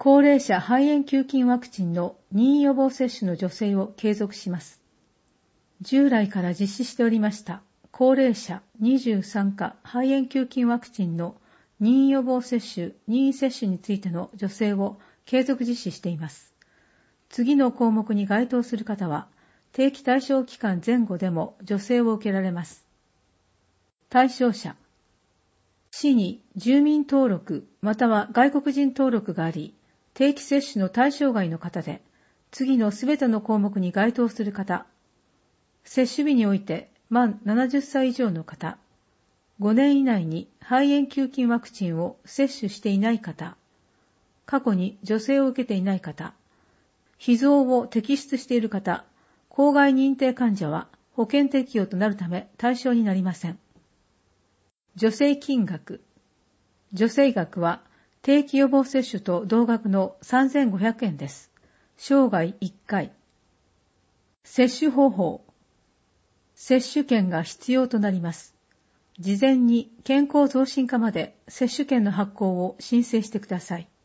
高齢者肺炎球菌ワクチンの任意予防接種の助成を継続します。従来から実施しておりました高齢者23価肺炎球菌ワクチンの任意予防接種、任意接種についての助成を継続実施しています。次の項目に該当する方は、定期対象期間前後でも助成を受けられます。対象者、市に住民登録または外国人登録があり、定期接種の対象外の方で、次のすべての項目に該当する方、接種日において満70歳以上の方、5年以内に肺炎球菌ワクチンを接種していない方、過去に助成を受けていない方、秘蔵を摘出している方、公害認定患者は保険適用となるため対象になりません。助成金額。助成額は定期予防接種と同額の3500円です。生涯1回。接種方法。接種券が必要となります。事前に健康増進課まで接種券の発行を申請してください。